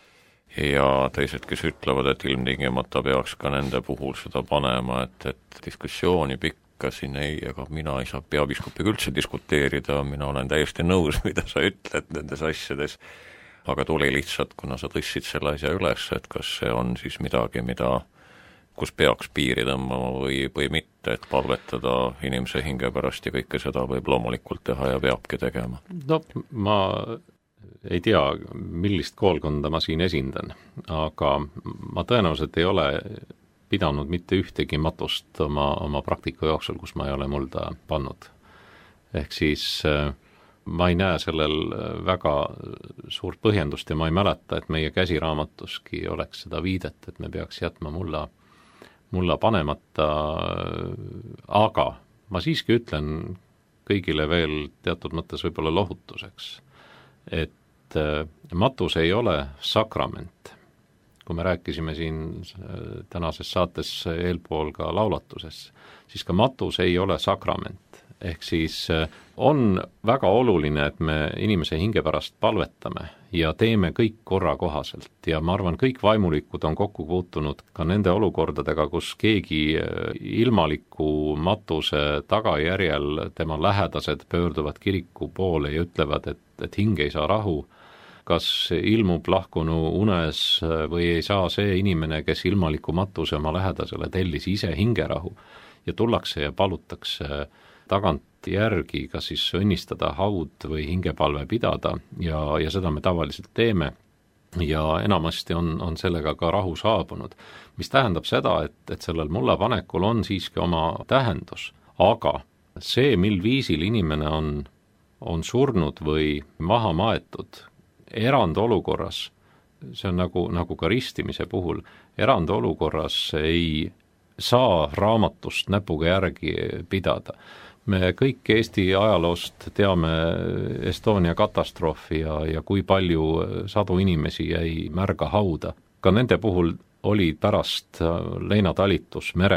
ja teised, kes ütlevad, et ilmtingimata peaks ka nende puhul seda panema, et, et diskussiooni pikka siin ei, aga mina ei saa peapiiskopiga üldse diskuteerida, mina olen täiesti nõus, mida sa ütled nendes asjades, aga tuli lihtsalt, kuna sa tõstsid selle asja üles, et kas see on siis midagi, mida, kus peaks piiri tõmbama või, või mitte, et palvetada inimese hinge pärast ja kõike seda võib loomulikult teha ja peabki tegema. No ma ei tea, millist koolkonda ma siin esindan, aga ma tõenäoliselt ei ole pidanud mitte ühtegi matust oma, oma praktiku jooksul, kus ma ei ole mulda pannud. Ehk siis ma ei näe sellel väga suurt põhjendust ja ma ei mäleta, et meie käsiraamatuski oleks seda viidet, et me peaks jätma mulla, mulla panemata, aga ma siiski ütlen kõigile veel teatud mõttes võib-olla lohutuseks, et matus ei ole sakrament. Kui me rääkisime siin tänases saates eelpool ka laulatuses, siis ka matus ei ole sakrament. Ehk siis on väga oluline, et me inimese hinge pärast palvetame ja teeme kõik korra kohaselt ja ma arvan, kõik vaimulikud on kokku puutunud ka nende olukordadega, kus keegi ilmaliku matuse tagajärjel tema lähedased pöörduvad kiriku poole ja ütlevad, et, et hing ei saa rahu, kas ilmub lahkunu unes või ei saa see inimene, kes ilmaliku matuse oma lähedasele tellis ise hingerahu ja tullakse ja palutakse tagant järgi, kas siis õnnistada haud või hingepalve pidada ja, ja seda me tavaliselt teeme ja enamasti on, on sellega ka rahu saabunud, mis tähendab seda, et, et sellel mullapanekul on siiski oma tähendus, aga see, mil viisil inimene on, on surnud või maha maetud erandolukorras, see on nagu, nagu ka ristimise puhul, erandolukorras ei saa raamatust näpuga järgi pidada. Me kõik Eesti ajaloost teame Estonia katastroofi ja, ja kui palju sadu inimesi jäi märga hauda. Ka nende puhul oli pärast leinatalitus merel,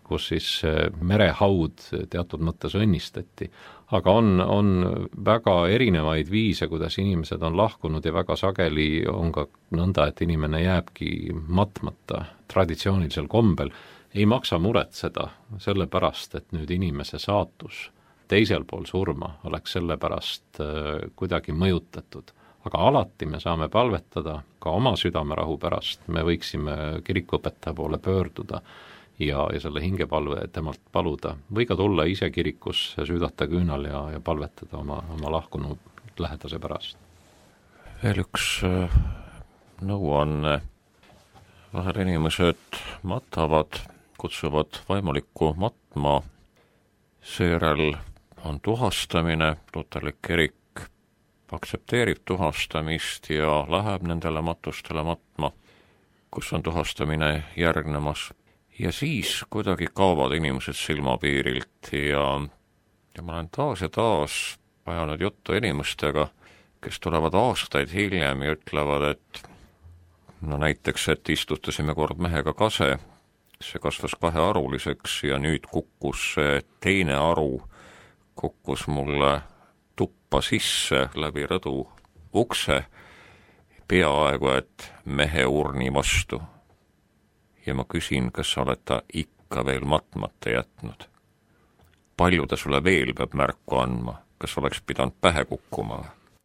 kus siis merehaud teatud mõttes õnnistati. Aga on, on väga erinevaid viise, kuidas inimesed on lahkunud ja väga sageli on ka nõnda, et inimene jääbki matmata traditsioonilisel kombel. Ei maksa muretseda selle pärast, et nüüd inimese saatus teisel pool surma oleks selle pärast kuidagi mõjutatud. Aga alati me saame palvetada ka oma südamerahu pärast, me võiksime kirikuõpetaja poole pöörduda ja, ja selle hingepalve temalt paluda, või ka tulla ise kirikus, süüdata küünal ja, ja palvetada oma, oma lahkunud lähedase pärast. Veel üks nõuanne, vahel inimesed matavad, kutsuvad vaimulikku matma, seejärel on tuhastamine, luterlik kirik aktsepteerib tuhastamist ja läheb nendele matustele matma, kus on tuhastamine järgnemas. Ja siis kuidagi kaovad inimesed silmapiirilt ja, ja ma olen taas ja taas ajanud juttu inimestega, kes tulevad aastaid hiljem ja ütlevad, et no näiteks, et istutasime kord mehega kase, see kasvas kahearuliseks ja nüüd kukkus see teine aru, kukkus mulle tuppa sisse läbi rõdu ukse, peaaegu et mehe urni vastu. Ja ma küsin, kas sa oled ta ikka veel matmata jätnud. Palju ta sulle veel peab märku andma, kas oleks pidanud pähe kukkuma?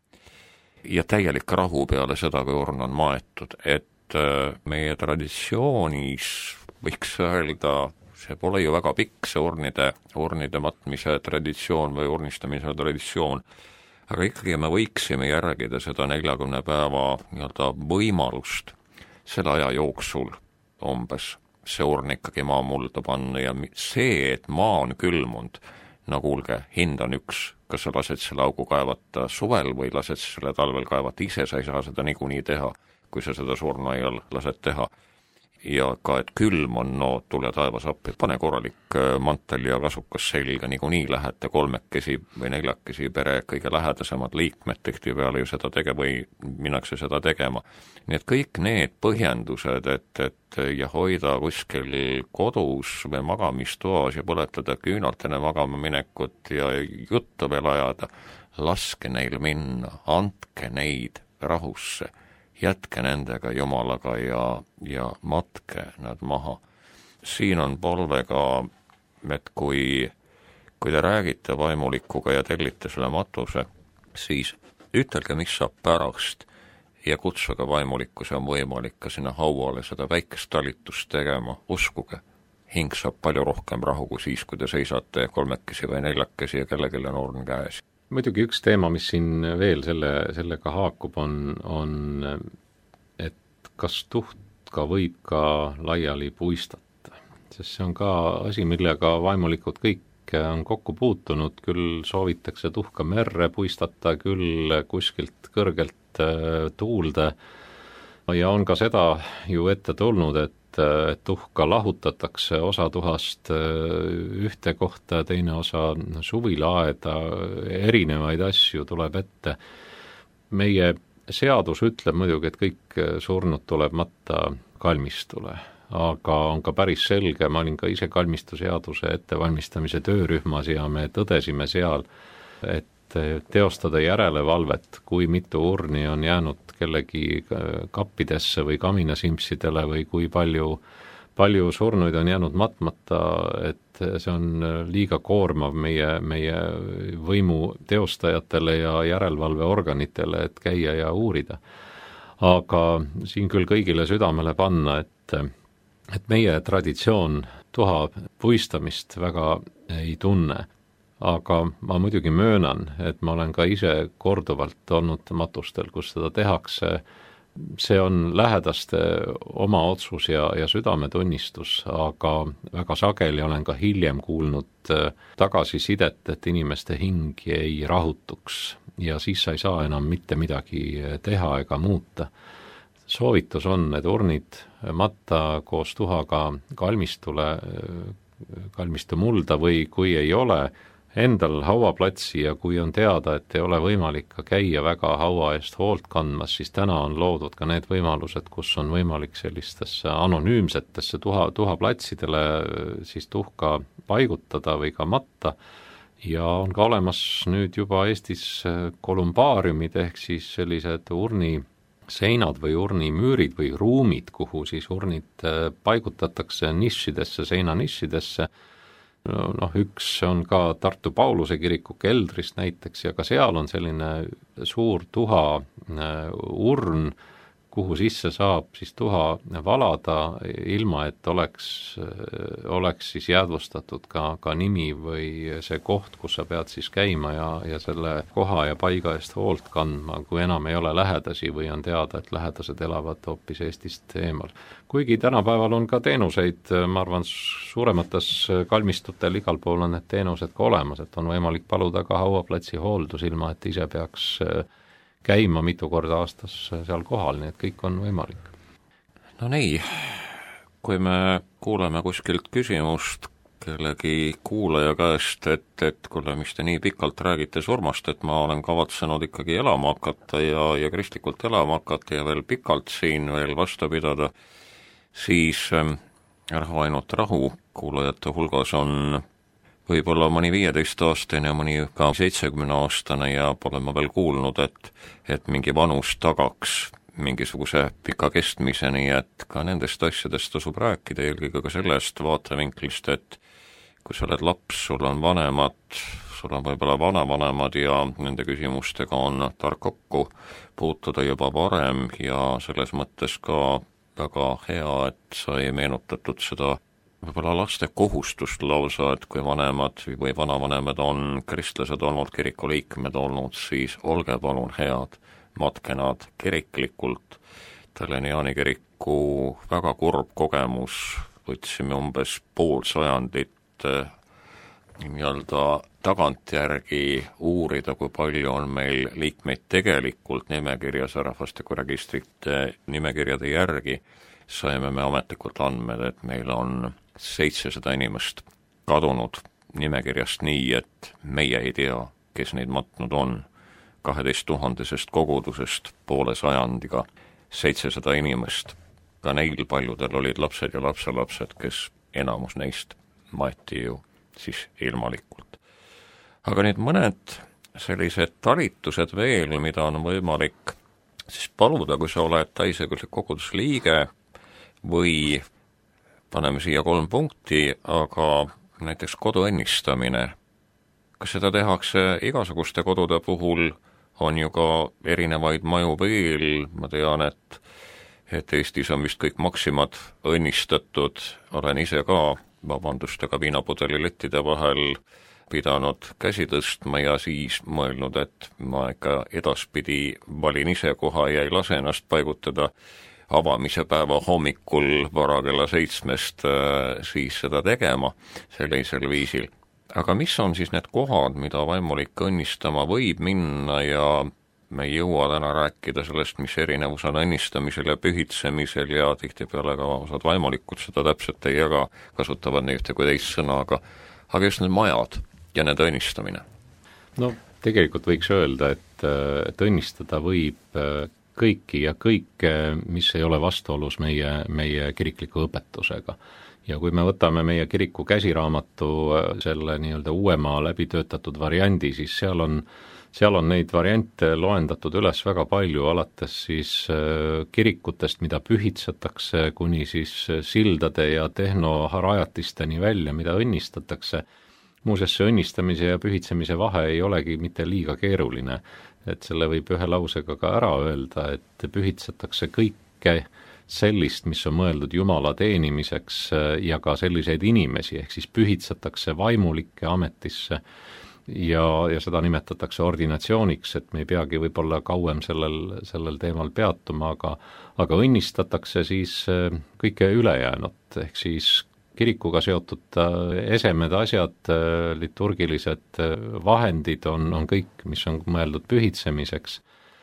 Ja täielik rahu peale seda, kui urn on maetud, et meie traditsioonis võiks öelda, see pole ju väga pikk, see urnide, urnide matmise traditsioon või urnistamise traditsioon, aga ikkagi me võiksime järgida seda neljakümne päeva nii-öelda võimalust selle aja jooksul umbes see urn ikkagi maa mulda panna ja see, et maa on külmunud, no kuulge, hind on üks, kas sa lased selle augu kaevata suvel või lased selle talvel kaevata, ise sa ei saa seda niikuinii teha, kui sa seda surnuaial lased teha. Ja ka, et külm on, no tule taevas appi, pane korralik mantel ja kasukas selga, nii kui nii lähete kolmekesi või neljakesi pere kõige lähedasemad liikmed tehti peale ju seda tege- või minnakse seda tegema. Nii et kõik need põhjendused, et, et ja hoida kuskil kodus või magamistoas ja põletada küünalt enne magama minekut ja juttu veel ajada, laske neil minna, andke neid rahusse. Jätke nendega Jumalaga ja, ja matke nad maha. Siin on palve ka, et kui, kui te räägite vaimulikuga ja tellite selle matuse, siis ütelge, mis saab pärast ja kutsuge vaimulikku, see on võimalik ka sinna hauale seda väikest talitust tegema. Uskuge, hing saab palju rohkem rahu kui siis, kui te seisate kolmekesi või neljakesi ja kellelgi on urn käes. Muidugi üks teema, mis siin veel selle, sellega haakub, on, on, et kas tuhka võib ka laiali puistata. Sest see on ka asi, millega vaimulikud kõik on kokku puutunud, küll soovitakse tuhka merre puistata, küll kuskilt kõrgelt tuulde. Ja on ka seda ju ette tulnud, et et tuhka lahutatakse osa tuhast ühte kohta, teine osa suvilaeda, erinevaid asju tuleb ette. Meie seadus ütleb muidugi, et kõik surnud tuleb matta kalmistule, aga on ka päris selge, ma olin ka ise kalmistuseaduse ettevalmistamise töörühmas ja me tõdesime seal, et teostada järelevalvet, kui mitu urni on jäänud kellegi kappidesse või kaminasimpsidele või kui palju, palju surnuid on jäänud matmata, et see on liiga koormav meie, meie võimu teostajatele ja järelevalveorganitele, et käia ja uurida. Aga siin küll kõigile südamele panna, et, et meie traditsioon tuha puistamist väga ei tunne. Aga ma muidugi möönan, et ma olen ka ise korduvalt olnud matustel, kus seda tehakse. See on lähedaste oma otsus ja, ja südametunnistus, aga väga sageli olen ka hiljem kuulnud tagasisidet, et inimeste hing ei rahutuks ja siis sa ei saa enam mitte midagi teha ega muuta. Soovitus on, et urnid matta koos tuhaga kalmistule, kalmistu mulda või kui ei ole, endal hauaplatsi ja kui on teada, et ei ole võimalik ka käia väga haua eest hoolt kandmas, siis täna on loodud ka need võimalused, kus on võimalik sellistesse anonüümsetesse tuha, tuhaplatsidele siis tuhka paigutada või ka matta ja on ka olemas nüüd juba Eestis kolumbaariumid ehk siis sellised urni seinad või urnimüürid või ruumid, kuhu siis urnid paigutatakse nišidesse, seinanišidesse. Noh, üks on ka Tartu Pauluse kiriku keldrist näiteks ja ka seal on selline suur tuha urn, kuhu sisse saab siis tuha valada, ilma et oleks, oleks siis jäädvustatud ka, ka nimi või see koht, kus sa pead siis käima ja, ja selle koha ja paiga eest hoolt kandma, kui enam ei ole lähedasi või on teada, et lähedased elavad hoopis Eestist eemal. Kuigi tänapäeval on ka teenuseid, ma arvan, suuremates kalmistutel igal pool on need teenused ka olemas, et on võimalik paluda ka hauaplatsi hooldus, ilma et ise peaks käima mitu korda aastas seal kohal, nii et kõik on võimalik. No nii, kui me kuuleme kuskilt küsimust kellegi kuulaja käest, et, et kuule, mis te nii pikalt räägite surmast, et ma olen kavatsenud ikkagi elama hakata ja, ja kristlikult elama hakata ja veel pikalt siin veel vastu pidada, siis ära ainult rahu, kuulajate hulgas on võib-olla mõni viieteistaastane ja mõni ka seitsekümne aastane ja pole ma veel kuulnud, et, et mingi vanus tagaks mingisuguse pika kestmise, nii et ka nendest asjadest tasub rääkida, eelkõige ka sellest vaatevinklist, et kui sa oled laps, sul on vanemad, sul on võib-olla vanavanemad ja nende küsimustega on tark kokku puutuda juba varem ja selles mõttes ka väga hea, et sai meenutatud seda võib-olla laste kohustust lausa, et kui vanemad või vanavanemad on kristlased olnud, kiriku liikmed olnud, siis olge palun head, matke nad kiriklikult. Tallinna Jaani kiriku väga kurb kogemus, võtsime umbes pool sajandit nii-öelda tagantjärgi uurida, kui palju on meil liikmeid tegelikult nimekirjas rahvastikuregistrite nimekirjade järgi, saime me ametlikult andmed, et meil on seitsesada inimest kadunud nimekirjast nii, et meie ei tea, kes neid matnud on. kaheteist tuhandesest kogudusest poole sajandiga seitsesada inimest. Ka neil paljudel olid lapsed ja lapselapsed, kes enamus neist maeti ju siis ilmalikult. Aga nüüd mõned sellised talitused veel, mida on võimalik siis paluda, kui sa oled täisõiguslik kogudusliige või paneme siia kolm punkti, aga näiteks koduõnnistamine. Kas seda tehakse igasuguste kodude puhul, on ju ka erinevaid maju veel, ma tean, et, et Eestis on vist kõik maksimad õnnistatud, olen ise ka vabandustega viinapudeli lettide vahel pidanud käsi tõstma ja siis mõelnud, et ma ikka edaspidi valin ise koha ja ei lase ennast paigutada avamise päeva hommikul vara kella seitsmest siis seda tegema sellisel viisil. Aga mis on siis need kohad, mida vaimulik õnnistama võib minna ja me ei jõua täna rääkida sellest, mis erinevus on õnnistamisel ja pühitsemisel ja tihtipeale ka osad vaimulikud seda täpselt ei jaga, kasutavad neid ühte kui teist sõna, aga, aga just need majad ja need õnnistamine. No tegelikult võiks öelda, et, et õnnistada võib kõiki ja kõike, mis ei ole vastuolus meie, meie kirikliku õpetusega. Ja kui me võtame meie kiriku käsiraamatu selle nii-öelda uuema läbitöötatud variandi, siis seal on, seal on neid variante loendatud üles väga palju, alates siis kirikutest, mida pühitsetakse, kuni siis sildade ja tehnorajatisteni välja, mida õnnistatakse. Muuseas, see õnnistamise ja pühitsemise vahe ei olegi mitte liiga keeruline, et selle võib ühe lausega ka ära öelda, et pühitsetakse kõike sellist, mis on mõeldud Jumala teenimiseks ja ka selliseid inimesi, ehk siis pühitsetakse vaimulike ametisse ja, ja seda nimetatakse ordinatsiooniks, et me ei peagi võib-olla kauem sellel, sellel teemal peatuma, aga, aga õnnistatakse siis kõike ülejäänut, ehk siis kirikuga seotud esemed, asjad, liturgilised vahendid on, on kõik, mis on mõeldud pühitsemiseks.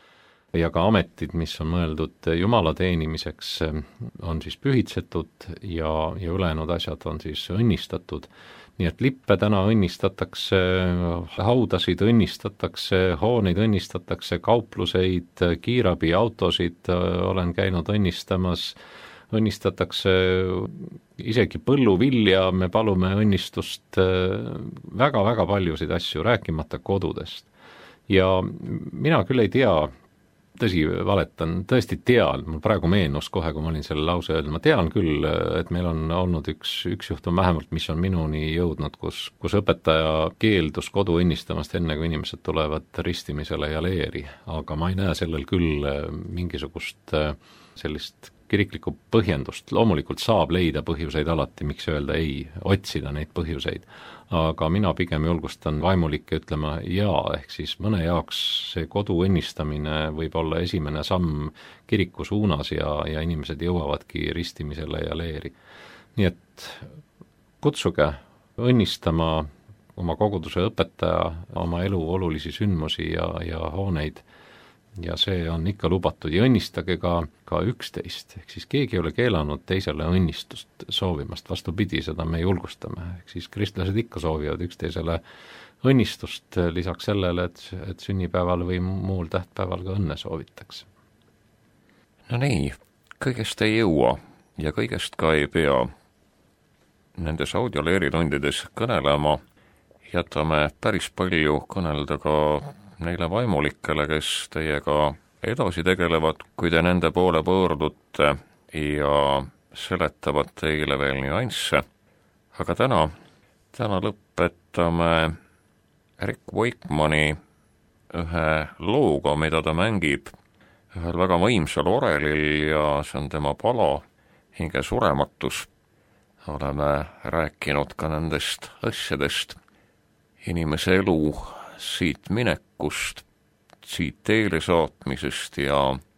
ja ka ametid, mis on mõeldud Jumala teenimiseks, on siis pühitsetud ja, ja ülejäänud asjad on siis õnnistatud. Nii et lippe täna õnnistatakse, haudasid õnnistatakse, hooneid õnnistatakse, kaupluseid, kiirabiautosid olen käinud õnnistamas, õnnistatakse isegi põlluvilja, me palume õnnistust väga-väga paljusid asju, rääkimata kodudest. Ja mina küll ei tea, tõsi, valetan, tõesti tean, mul praegu meenus kohe, kui ma olin selle lause öelnud, ma tean küll, et meil on olnud üks, üks juhtum vähemalt, mis on minuni jõudnud, kus, kus õpetaja keeldus kodu õnnistamast enne, kui inimesed tulevad ristimisele ja leeri, aga ma ei näe sellel küll mingisugust sellist kiriklikku põhjendust. Loomulikult saab leida põhjuseid alati, miks öelda ei, otsida neid põhjuseid, aga mina pigem julgustan vaimulikke ütlema jaa, ehk siis mõne jaoks see kodu õnnistamine võib olla esimene samm kiriku suunas ja, ja inimesed jõuavadki ristimisele ja leeri. Nii et kutsuge õnnistama oma koguduse õpetaja, oma elu olulisi sündmusi ja, ja hooneid, ja see on ikka lubatud ja õnnistage ka, ka üksteist, ehk siis keegi ei ole keelanud teisele õnnistust soovimast, vastupidi, seda me julgustame, ehk siis kristlased ikka soovivad üksteisele õnnistust lisaks sellele, et, et sünnipäeval või muul tähtpäeval ka õnne soovitakse. No nii, kõigest ei jõua ja kõigest ka ei pea. Nendes audioleeritundides kõnelema jätame päris palju kõnelda ka neile vaimulikele, kes teiega edasi tegelevad, kui te nende poole pöördute ja seletavad teile veel nüansse. Aga täna, täna lõpetame Rick Wakeman'i ühe looga, mida ta mängib ühel väga võimsal orelil ja see on tema pala Hinge surematus. Oleme rääkinud ka nendest asjadest, inimese elu siit minekust, siit teele saatmisest ja,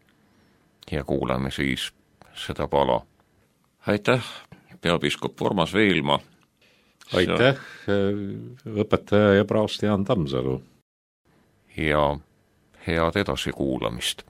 ja kuuleme siis seda pala. Aitäh, peapiiskop Urmas Veelma. Aitäh, õpetaja ja praost Jaan Tammsalu. Ja head edasi kuulamist.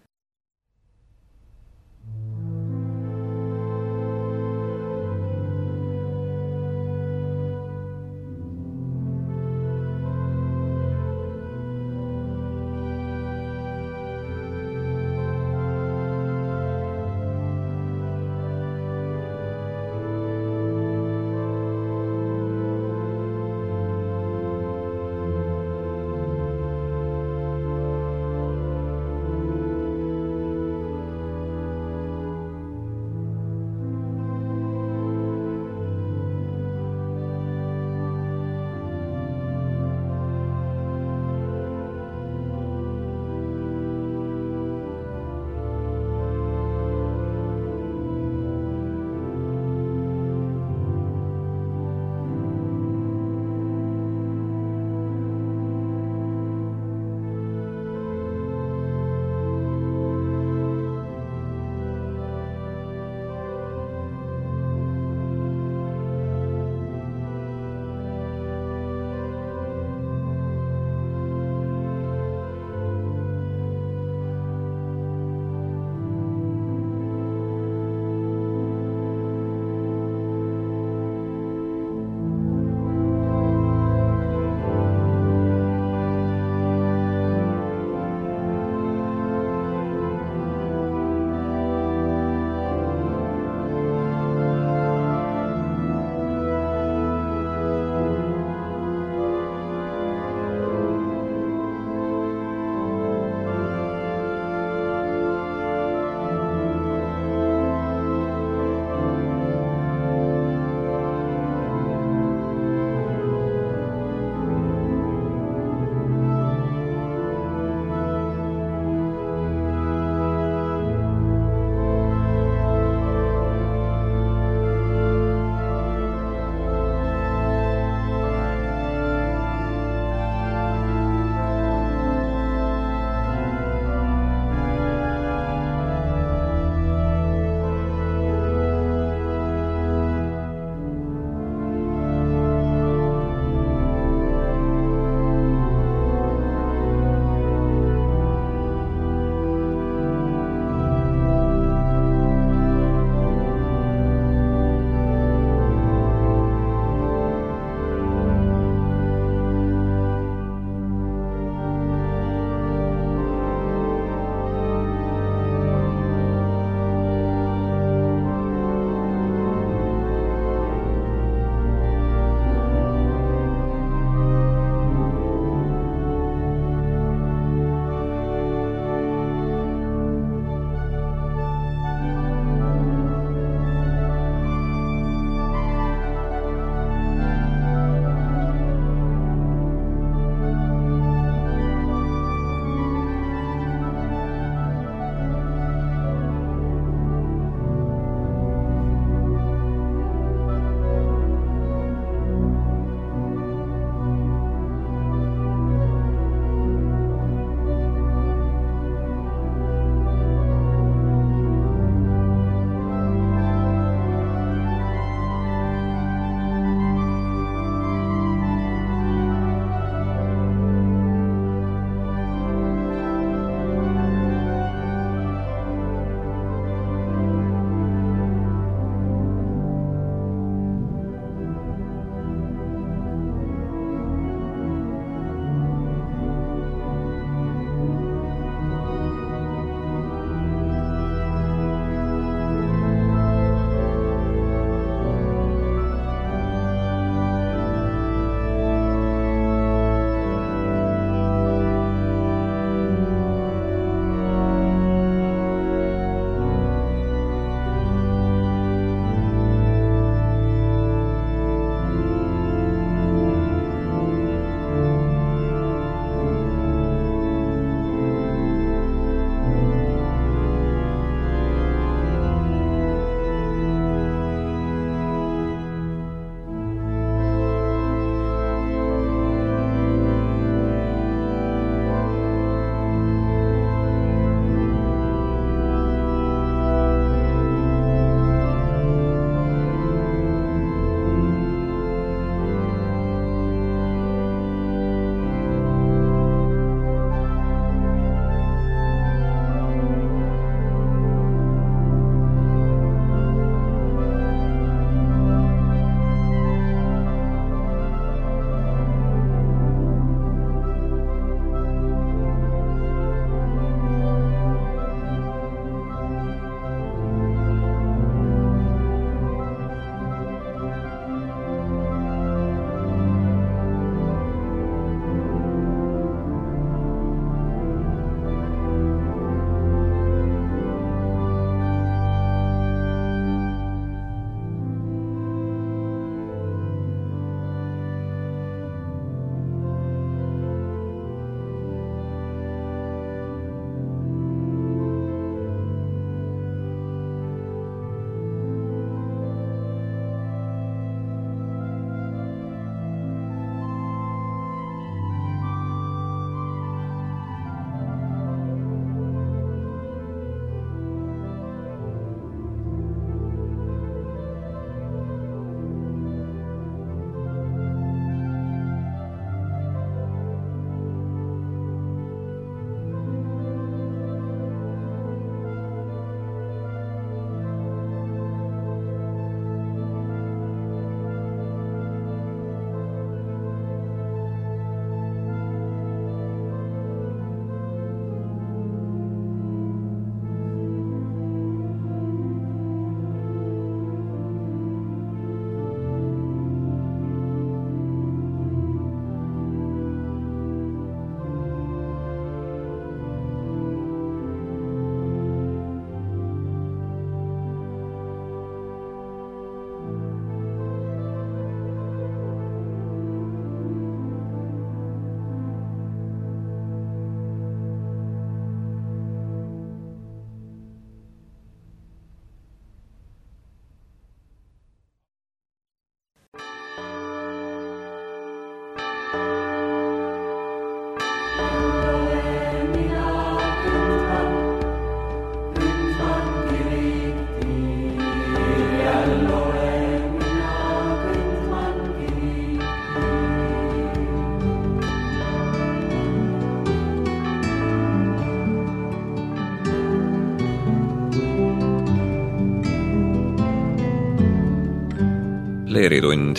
Leeritund.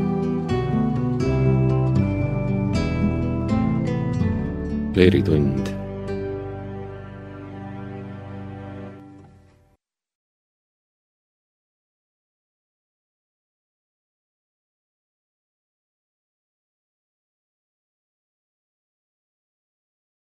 Leeritund.